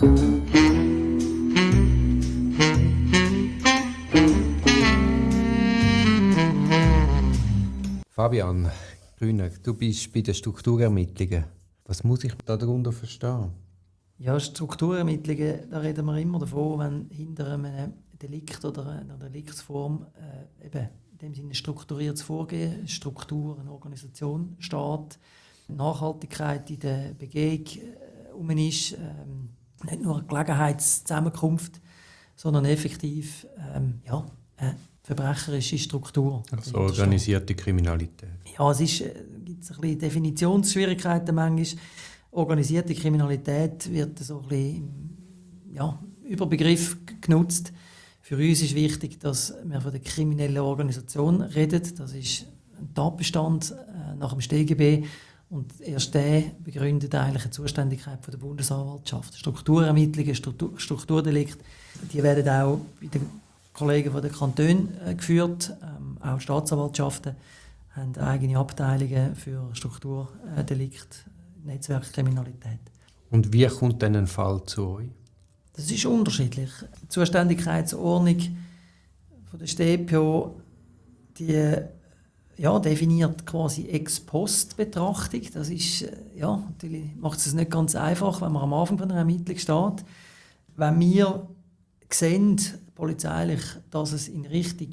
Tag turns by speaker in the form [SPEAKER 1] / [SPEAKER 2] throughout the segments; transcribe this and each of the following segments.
[SPEAKER 1] Fabian Grüner, du bist bei den Strukturermittlungen. Was muss ich darunter verstehen?
[SPEAKER 2] Ja, Strukturermittlungen, da reden wir immer davon, wenn hinter einem Delikt oder einer Deliktsform eben in dem Sinne strukturiertes Vorgehen, eine Struktur, eine Organisation steht, Nachhaltigkeit in der Begehung ist, nicht nur eine Gelegenheitszusammenkunft, sondern effektiv eine verbrecherische Struktur.
[SPEAKER 1] Also organisierte Kriminalität.
[SPEAKER 2] Ja, es gibt ein bisschen Definitionsschwierigkeiten manchmal. Organisierte Kriminalität wird so ein bisschen im Überbegriff genutzt. Für uns ist wichtig, dass wir von der kriminellen Organisation reden. Das ist ein Tatbestand nach dem StGB. Und erst der begründet eigentlich eine Zuständigkeit von der Bundesanwaltschaft. Strukturermittlungen, Strukturdelikte, die werden auch bei den Kollegen von den Kantonen geführt. Auch Staatsanwaltschaften haben eigene Abteilungen für Strukturdelikte, Netzwerkkriminalität.
[SPEAKER 1] Und wie kommt denn ein Fall zu euch?
[SPEAKER 2] Das ist unterschiedlich. Die Zuständigkeitsordnung von der StPO, die definiert quasi Ex-Post-Betrachtung. Das ist, natürlich macht es nicht ganz einfach, wenn man am Anfang von einer Ermittlung steht. Wenn wir sehen, polizeilich, dass es in Richtung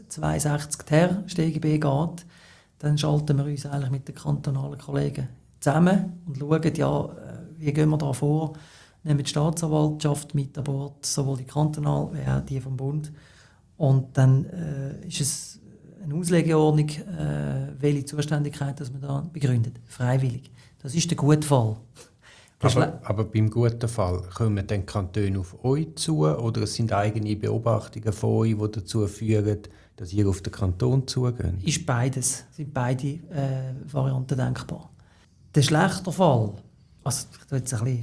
[SPEAKER 2] 62 Ter StGB geht, dann schalten wir uns eigentlich mit den kantonalen Kollegen zusammen und schauen, wie gehen wir da vor. Nehmen die Staatsanwaltschaft mit an Bord, sowohl die kantonal wie auch die vom Bund. Und dann ist es eine Auslegeordnung, welche Zuständigkeit dass man da begründet. Freiwillig. Das ist der gute Fall.
[SPEAKER 1] Aber beim guten Fall, kommen dann Kantone auf euch zu oder es sind eigene Beobachtungen von euch, die dazu führen, dass ihr auf den Kanton zugeht?
[SPEAKER 2] Ist beides. Sind beide Varianten denkbar. Der schlechte Fall, also ich will jetzt ein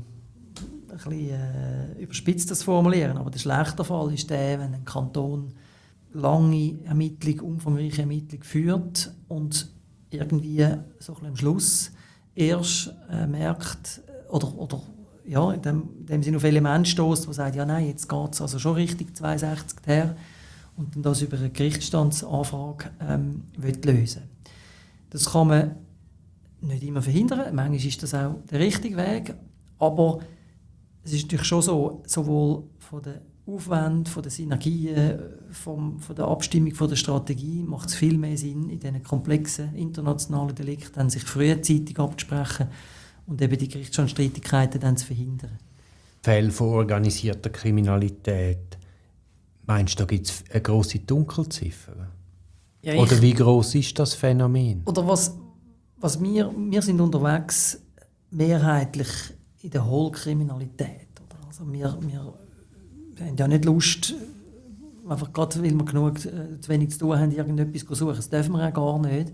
[SPEAKER 2] bisschen überspitzt das formulieren, aber der schlechte Fall ist der, wenn ein Kanton lange Ermittlung, umfangreiche Ermittlung führt und irgendwie so ein bisschen am Schluss erst merkt, oder in dem Sinne auf Element stößt, wo sagt, ja nein, jetzt geht es also schon richtig 62 her und dann das über eine Gerichtsstandsanfrage lösen. Das kann man nicht immer verhindern, manchmal ist das auch der richtige Weg, aber es ist natürlich schon so, sowohl von den Aufwänden, von den Synergien, von der Abstimmung, von der Strategie macht es viel mehr Sinn, in diesen komplexen internationalen Delikten sich frühzeitig abzusprechen und eben die Gerichtsstreitigkeiten dann zu verhindern.
[SPEAKER 1] Fälle von organisierter Kriminalität, meinst du, da gibt es eine grosse Dunkelziffer? Ja, oder wie gross ist das Phänomen?
[SPEAKER 2] Oder was wir sind unterwegs mehrheitlich in der Hohlkriminalität. Also wir haben ja nicht Lust, einfach gerade weil wir zu wenig zu tun haben, irgendetwas zu suchen. Das dürfen wir auch gar nicht.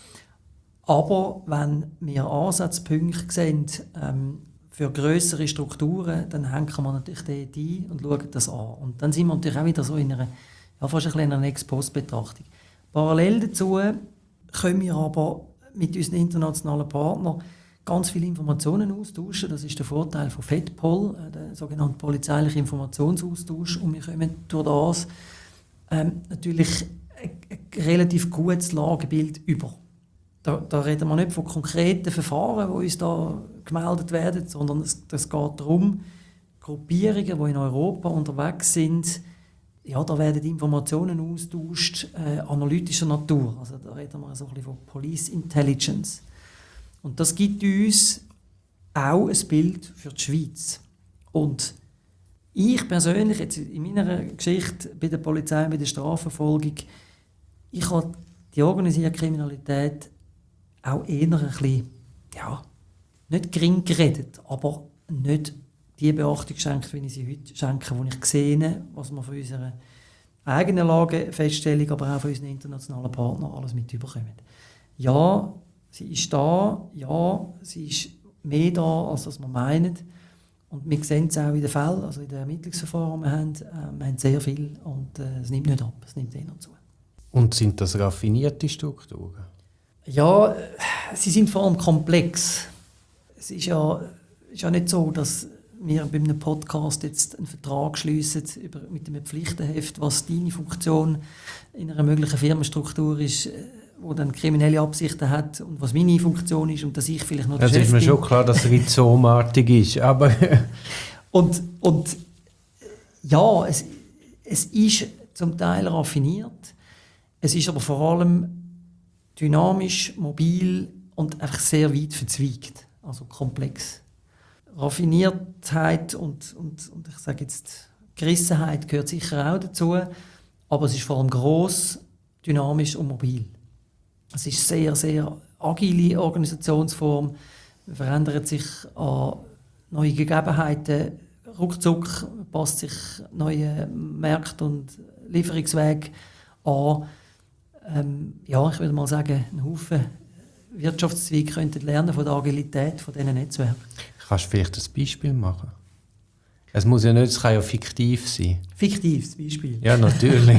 [SPEAKER 2] Aber wenn wir Ansatzpunkte sehen für grössere Strukturen, dann hängen wir natürlich dort ein und schauen das an. Und dann sind wir natürlich auch wieder so in einer, fast ein bisschen in einer Ex-Post-Betrachtung. Parallel dazu können wir aber mit unseren internationalen Partnern ganz viele Informationen austauschen. Das ist der Vorteil von FEDPOL, der sogenannte polizeiliche Informationsaustausch. Und wir kommen durch das natürlich ein relativ gutes Lagebild über. Da reden wir nicht von konkreten Verfahren, die uns da gemeldet werden, sondern es geht darum, Gruppierungen, die in Europa unterwegs sind, da werden Informationen austauscht, analytischer Natur. Also da reden wir so ein bisschen von Police Intelligence. Und das gibt uns auch ein Bild für die Schweiz. Und ich persönlich, jetzt in meiner Geschichte bei der Polizei, bei der Strafverfolgung, ich habe die organisierte Kriminalität auch eher ein bisschen, nicht gering geredet, aber nicht die Beachtung schenkt, wie ich sie heute schenke, wo ich sehe, was wir von unserer eigenen Lagefeststellung, aber auch von unseren internationalen Partnern alles mit überkommen. Ja, sie ist da, ja, sie ist mehr da, als wir meinen. Und wir sehen es auch in den Fällen, also in den Ermittlungsverfahren, wir haben sehr viel und es nimmt nicht ab, es nimmt eher zu.
[SPEAKER 1] Und sind das raffinierte Strukturen?
[SPEAKER 2] Ja, sie sind vor allem komplex. Es ist ja nicht so, dass wir bei einem Podcast jetzt einen Vertrag schliessen mit einem Pflichtenheft, was deine Funktion in einer möglichen Firmenstruktur ist, wo dann kriminelle Absichten hat und was meine Funktion ist und dass ich vielleicht noch der Chef bin.
[SPEAKER 1] Es ist mir schon klar, dass es rhizomartig ist, aber...
[SPEAKER 2] und ja, es ist zum Teil raffiniert, es ist aber vor allem dynamisch, mobil und einfach sehr weit verzweigt, also komplex. Raffiniertheit und ich sage jetzt Gerissenheit gehört sicher auch dazu, aber es ist vor allem gross, dynamisch und mobil. Es ist sehr, sehr agile Organisationsform, man verändert sich an neue Gegebenheiten, ruckzuck passt sich neue Märkte und Lieferungswege an. Ja, ich würde mal sagen, ein Haufen Wirtschaftszweige könnten lernen von der Agilität von diesen Netzwerken.
[SPEAKER 1] Kannst du vielleicht ein Beispiel machen? Es muss ja nicht, es kann ja fiktiv sein.
[SPEAKER 2] Fiktives Beispiel?
[SPEAKER 1] Ja, natürlich.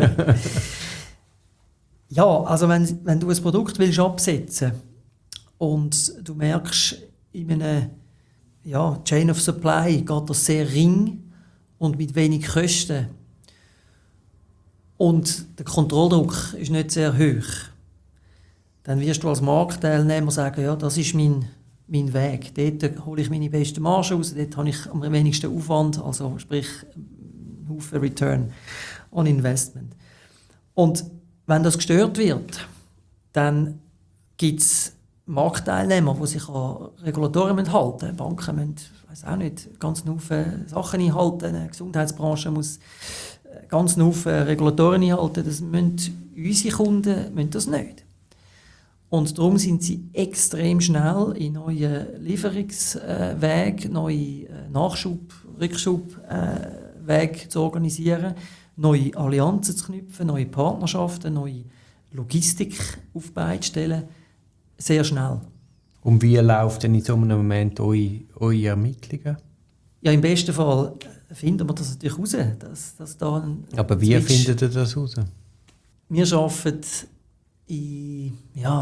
[SPEAKER 2] Ja, also wenn du ein Produkt willst absetzen und du merkst, in einem Chain of Supply geht das sehr ring und mit wenig Kosten und der Kontrolldruck ist nicht sehr hoch, dann wirst du als Marktteilnehmer sagen, ja, das ist mein Weg. Dort hole ich meine beste Marge raus, dort habe ich am wenigsten Aufwand, also sprich einen Haufen Return on Investment. Und wenn das gestört wird, dann gibt es Marktteilnehmer, die sich an Regulatorien halten müssen. Banken müssen, ich weiss auch nicht, ganz Haufen Sachen einhalten. Die Gesundheitsbranche muss ganz Haufen Regulatorien einhalten. Das müssen unsere Kunden müssen das nicht. Und darum sind sie extrem schnell in neue Lieferungswege, neue Nachschub-, Rückschubwege zu organisieren, neue Allianzen zu knüpfen, neue Partnerschaften, neue Logistik aufzustellen. Sehr schnell.
[SPEAKER 1] Und wie laufen denn in so einem Moment eure Ermittlungen?
[SPEAKER 2] Ja, im besten Fall finden wir das natürlich raus. Dass da
[SPEAKER 1] aber wie findet ihr das raus?
[SPEAKER 2] Wir arbeiten in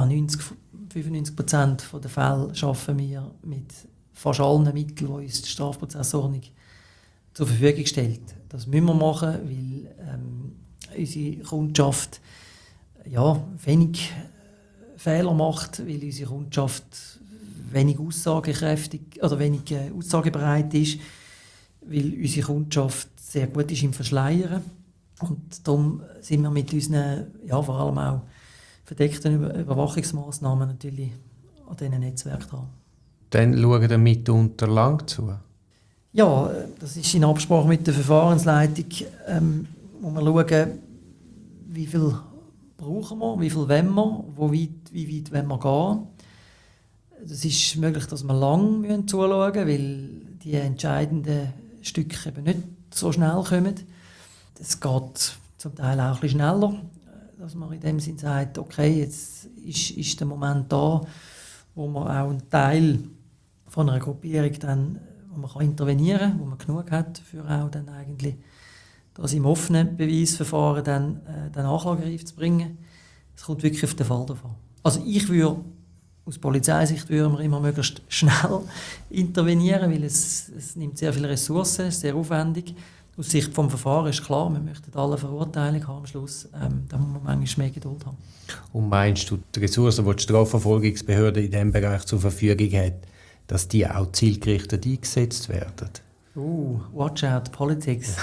[SPEAKER 2] 95% der Fälle arbeiten wir mit fast allen Mitteln, die uns die Strafprozessordnung zur Verfügung stellt. Das müssen wir machen, weil unsere Kundschaft wenig Fehler macht, weil unsere Kundschaft wenig aussagekräftig oder wenig aussagebereit ist, weil unsere Kundschaft sehr gut ist im Verschleiern. Und darum sind wir mit unseren, vor allem auch verdeckten Überwachungsmaßnahmen natürlich an diesen Netzwerken dran.
[SPEAKER 1] Dann schauen wir mitunter lang zu?
[SPEAKER 2] Ja, das ist in Absprache mit der Verfahrensleitung, wo wir schauen, wie viel brauchen wir, wie viel wollen wir, wie weit wollen wir gehen. Es ist möglich, dass wir lang zuschauen müssen, weil die entscheidenden Stücke eben nicht so schnell kommen. Es geht zum Teil auch ein bisschen schneller, dass man in dem Sinne sagt, okay, jetzt ist der Moment da, wo man auch einen Teil von einer Gruppierung dann, wo man intervenieren kann, wo man genug hat, für auch dann eigentlich das im offenen Beweisverfahren dann Anklagereif zu bringen. Es kommt wirklich auf den Fall davon. Also ich würde, aus Polizeisicht würden wir immer möglichst schnell intervenieren, weil es nimmt sehr viele Ressourcen, ist sehr aufwendig. Aus Sicht des Verfahrens ist klar, wir möchten alle Verurteilung haben am Schluss. Da muss man manchmal mehr Geduld haben. Und
[SPEAKER 1] meinst du, die Ressourcen, die die Strafverfolgungsbehörde in diesem Bereich zur Verfügung hat, dass die auch zielgerichtet eingesetzt werden?
[SPEAKER 2] Watch out, Politics.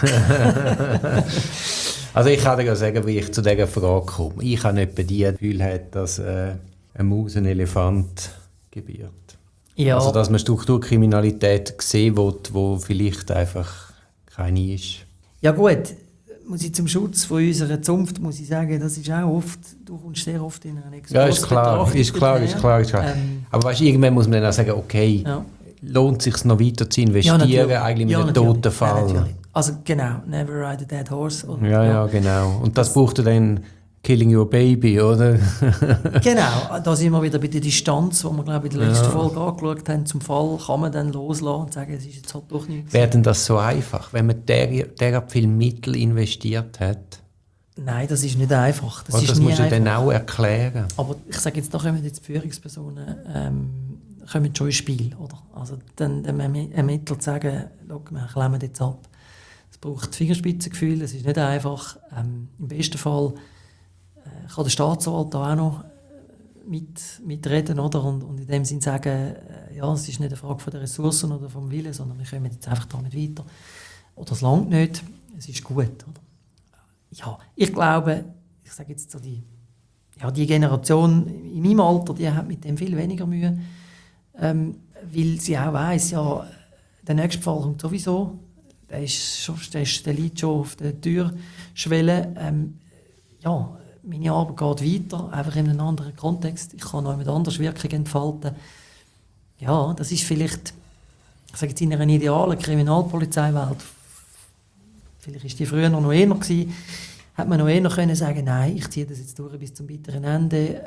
[SPEAKER 1] Also ich kann dir sagen, wie ich zu dieser Frage komme. Ich habe nicht bei dir das Gefühl, dass eine Maus einen Elefant gebiert. Ja. Also dass man Strukturkriminalität sehen will, wo vielleicht einfach keine ist.
[SPEAKER 2] Ja gut, muss ich zum Schutz von unserer Zunft muss ich sagen, das ist auch oft, du kommst sehr oft in eine
[SPEAKER 1] Expo. Ja, ist klar. Aber weißt, irgendwann muss man dann auch sagen, okay, lohnt es sich noch weiter zu investieren, eigentlich mit einem toten Fall.
[SPEAKER 2] Ja, also genau, never ride a dead horse. Oder,
[SPEAKER 1] ja, genau. Und das braucht dann Killing Your Baby, oder?
[SPEAKER 2] Genau, da sind wir wieder bei der Distanz, die wir, glaube ich, in der letzten Folge angeschaut haben, zum Fall, kann man dann loslassen und sagen, es ist jetzt halt doch nichts.
[SPEAKER 1] Wäre denn das so einfach, wenn man derart viel Mittel investiert hat?
[SPEAKER 2] Nein, das ist nicht einfach. Das
[SPEAKER 1] musst du dann auch erklären.
[SPEAKER 2] Aber ich sage jetzt, da kommen jetzt die Führungspersonen kommen schon ins Spiel. Oder? Also dann dem Ermittler zu sagen, wir klemmen jetzt ab. Es braucht Fingerspitzengefühl, es ist nicht einfach. Im besten Fall kann der Staatsanwalt da auch noch mitreden, oder? Und in dem Sinne sagen, ja, es ist nicht eine Frage von der Ressourcen oder vom Willen, sondern wir kommen jetzt einfach da nicht weiter. Oder es langt nicht, es ist gut. Oder? Ja, ich glaube, ich sage jetzt so die Generation in meinem Alter, die hat mit dem viel weniger Mühe, weil sie auch weiss, ja, der nächste Fall kommt sowieso, der liegt schon auf der Türschwelle. Ja, meine Arbeit geht weiter, einfach in einem anderen Kontext. Ich kann noch jemand anders Wirkung entfalten. Ja, das ist vielleicht, ich sage jetzt in einer idealen Kriminalpolizeiwelt, vielleicht war die früher noch eher gewesen, hat man noch eher können sagen, nein, ich ziehe das jetzt durch bis zum bitteren Ende,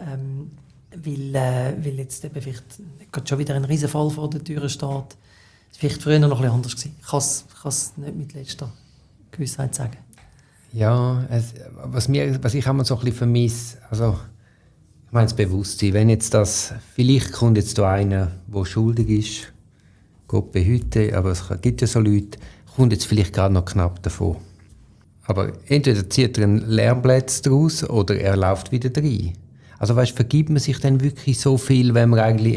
[SPEAKER 2] weil jetzt eben vielleicht gerade schon wieder ein Riesenfall vor der Tür steht. Das war vielleicht früher noch ein bisschen anders gewesen. Ich kann es nicht mit letzter Gewissheit sagen.
[SPEAKER 1] Ja, was ich immer so ein bisschen vermisse, also ich meine das Bewusstsein, wenn jetzt vielleicht kommt jetzt da einer, der schuldig ist, Gott behüte, aber es gibt ja so Leute, kommt jetzt vielleicht gerade noch knapp davon. Aber entweder zieht er einen Lernplatz daraus oder er läuft wieder rein. Also weißt, vergibt man sich dann wirklich so viel, wenn man eigentlich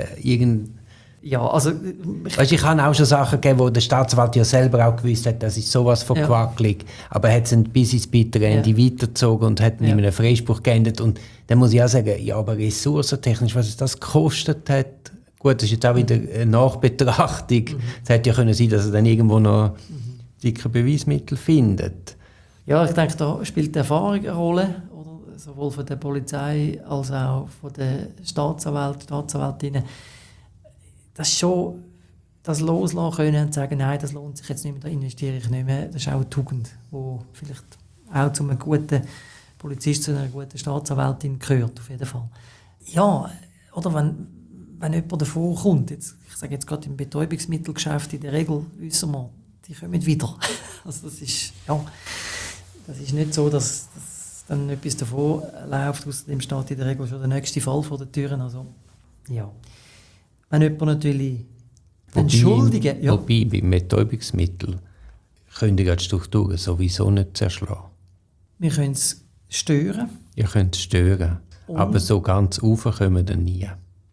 [SPEAKER 2] Ja, also...
[SPEAKER 1] Weißt, ich habe auch schon Sachen gegeben, wo der Staatsanwalt ja selber auch gewusst hat, das ist sowas von quackelig. Aber er hat es bis ins bittere Ende weitergezogen und hat ihm einen Freispruch geändert. Und dann muss ich auch sagen, ja, aber ressourcentechnisch, was es das gekostet hat, gut, das ist jetzt auch wieder eine Nachbetrachtung. Es hätte ja können sein, dass er dann irgendwo noch dicke Beweismittel findet.
[SPEAKER 2] Ja, ich denke, da spielt die Erfahrung eine Rolle, oder? Sowohl von der Polizei als auch von den Staatsanwältinnen. Das ist schon das loslassen können und sagen, nein, das lohnt sich jetzt nicht mehr, da investiere ich nicht mehr. Das ist auch eine Tugend, die vielleicht auch zu einem guten Polizist, zu einer guten Staatsanwältin gehört, auf jeden Fall. Ja, oder wenn jemand davor kommt, ich sage jetzt gerade im Betäubungsmittelgeschäft, in der Regel wissen wir, die kommen wieder. Also das ist nicht so, dass dann etwas davor läuft, außerdem steht in der Regel schon der nächste Fall vor den Türen. Also, ja. Wenn jemand natürlich den Schuldigen...
[SPEAKER 1] Ja. Wobei, beim Betäubungsmittel können die Strukturen sowieso nicht zerschlagen.
[SPEAKER 2] Wir können es stören.
[SPEAKER 1] Ihr könnt es stören, aber so ganz rauf kommen wir nie.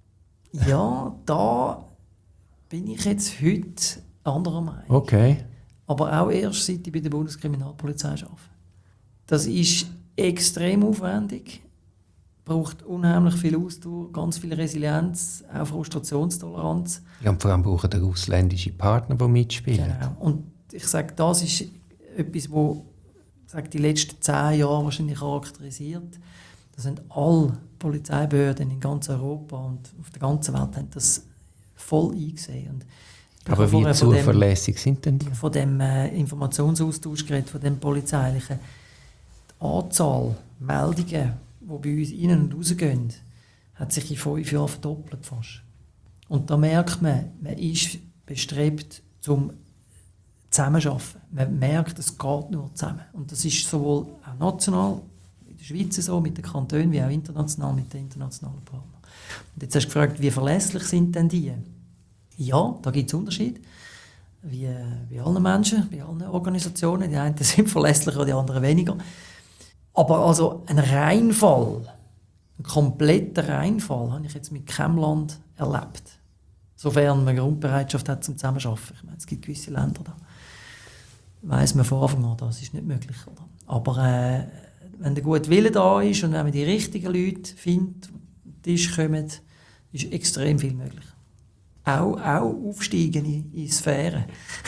[SPEAKER 2] Ja, da bin ich jetzt heute anderer Meinung.
[SPEAKER 1] Okay.
[SPEAKER 2] Aber auch erst, seit ich bei der Bundeskriminalpolizei arbeite. Das ist extrem aufwendig. Braucht unheimlich viel Ausdauer, ganz viel Resilienz, auch Frustrationstoleranz.
[SPEAKER 1] Ja, und vor allem brauchen die ausländische Partner, die mitspielen.
[SPEAKER 2] Genau. Und ich sage, das ist etwas, was die letzten 10 Jahre wahrscheinlich charakterisiert. Das sind alle Polizeibehörden in ganz Europa und auf der ganzen Welt haben das voll eingesehen. Und
[SPEAKER 1] aber wie zuverlässig sind denn die?
[SPEAKER 2] Von dem Informationsaustausch geredet, von dem polizeilichen. Die Anzahl Meldungen, die bei uns rein und rausgehen, hat sich in 5 Jahren verdoppelt fast. Und da merkt man ist bestrebt zum Zusammenarbeiten. Man merkt, es geht nur zusammen. Und das ist sowohl auch national, in der Schweiz so, mit den Kantonen, wie auch international mit den internationalen Partnern. Und jetzt hast du gefragt, wie verlässlich sind denn die? Ja, da gibt es Unterschiede. Wie bei allen Menschen, bei allen Organisationen. Die einen sind verlässlicher, die anderen weniger. Aber also ein Reinfall, ein kompletter Reinfall, habe ich jetzt mit keinem Land erlebt. Sofern man Grundbereitschaft hat zum Zusammenarbeiten. Ich meine, es gibt gewisse Länder, da weiss man von Anfang an, das ist nicht möglich. Oder? Aber wenn der gute Wille da ist und wenn man die richtigen Leute findet, die an den Tisch kommen, ist extrem viel möglich. Auch aufsteigen in Sphären,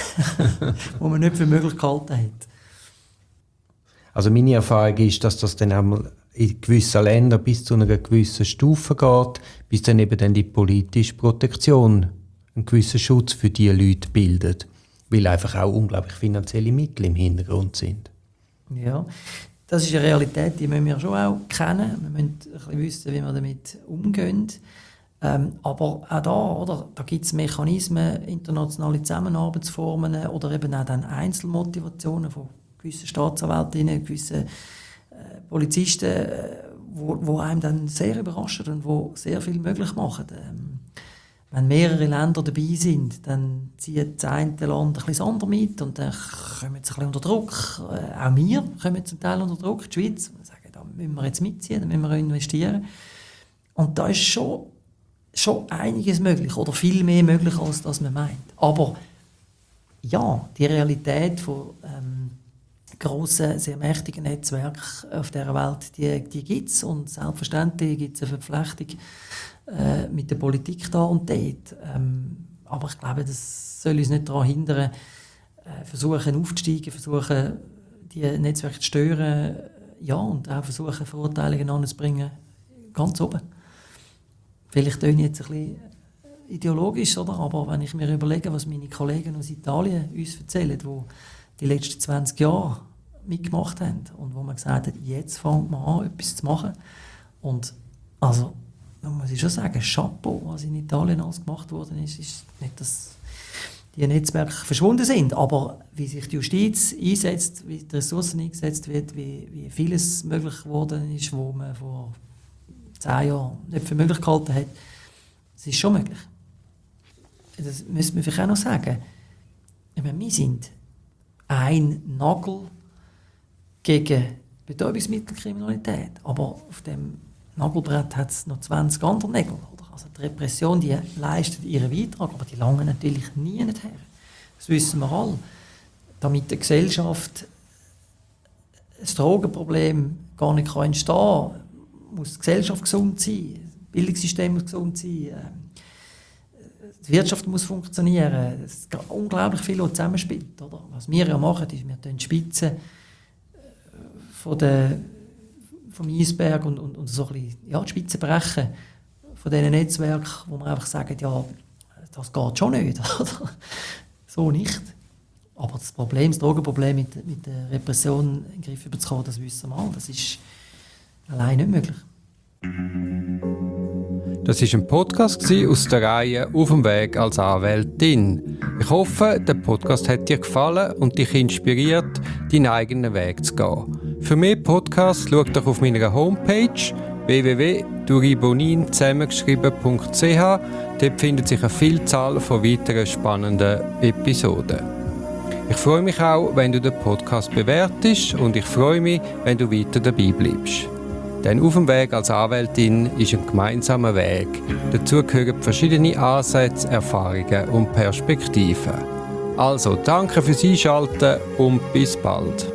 [SPEAKER 2] wo man nicht für möglich gehalten hat.
[SPEAKER 1] Also meine Erfahrung ist, dass das dann einmal in gewissen Ländern bis zu einer gewissen Stufe geht, bis dann eben dann die politische Protektion einen gewissen Schutz für diese Leute bildet, weil einfach auch unglaublich finanzielle Mittel im Hintergrund sind.
[SPEAKER 2] Ja, das ist eine Realität, die müssen wir schon auch kennen. Wir müssen ein bisschen wissen, wie wir damit umgehen. Aber auch da gibt es Mechanismen, internationale Zusammenarbeitsformen oder eben auch dann Einzelmotivationen von gewissen Staatsanwältinnen, gewissen Polizisten, wo einem dann sehr überraschen und wo sehr viel möglich machen. wenn mehrere Länder dabei sind, dann zieht das eine Land ein bisschen das andere mit und dann kommen sie ein bisschen unter Druck. Auch wir kommen zum Teil unter Druck, die Schweiz. Wir sagen, da müssen wir jetzt mitziehen, da müssen wir investieren. Und da ist schon einiges möglich oder viel mehr möglich, als das man meint. Aber ja, die Realität von grossen, sehr mächtigen Netzwerken auf dieser Welt, die gibt es. Und selbstverständlich gibt es eine Verflechtung mit der Politik da und dort. Aber ich glaube, das soll uns nicht daran hindern, versuchen aufzusteigen, versuchen die Netzwerke zu stören, ja, und auch versuchen Verurteilungen anzubringen, ganz oben. Vielleicht töne ich jetzt ein bisschen ideologisch, oder? Aber wenn ich mir überlege, was meine Kollegen aus Italien uns erzählen, die die letzten 20 Jahre mitgemacht haben und wo man gesagt hat, jetzt fängt man an, etwas zu machen. Und also, da muss ich schon sagen, Chapeau, was in Italien alles gemacht worden ist nicht, dass die Netzwerke verschwunden sind, aber wie sich die Justiz einsetzt, wie die Ressourcen eingesetzt wird, wie vieles möglich geworden ist, wo man vor 10 Jahren nicht für möglich gehalten hat, es ist schon möglich. Das müsste man vielleicht auch noch sagen. Ich meine, wir sind ein Nagel gegen Betäubungsmittelkriminalität, aber auf dem Nagelbrett hat es noch 20 andere Nägel. Oder? Also die Repression, die leistet ihren Beitrag, aber die langen natürlich nie her. Das wissen wir alle. Damit die Gesellschaft das Drogenproblem gar nicht entstehen kann, muss die Gesellschaft gesund sein, das Bildungssystem muss gesund sein, die Wirtschaft muss funktionieren. Es gibt unglaublich viel, was zusammenspielt. Oder? Was wir ja machen, ist, wir die Spitze vom Eisberg und so ein bisschen, ja, die Spitze brechen von diesen Netzwerken, wo man einfach sagt, ja, das geht schon nicht. So nicht. Aber das Drogenproblem mit der Repression in den Griff zu bekommen, das wissen wir alle. Das ist allein nicht möglich.
[SPEAKER 3] Das war ein Podcast aus der Reihe «Auf dem Weg als Anwältin». Ich hoffe, der Podcast hat dir gefallen und dich inspiriert, deinen eigenen Weg zu gehen. Für mehr Podcasts schau doch auf meiner Homepage www.duribonin zusammengeschrieben.ch. Dort findet sich eine Vielzahl von weiteren spannenden Episoden. Ich freue mich auch, wenn du den Podcast bewertest und ich freue mich, wenn du weiter dabei bleibst. Denn «Auf dem Weg als Anwältin» ist ein gemeinsamer Weg. Dazu gehören verschiedene Ansätze, Erfahrungen und Perspektiven. Also, danke fürs Einschalten und bis bald.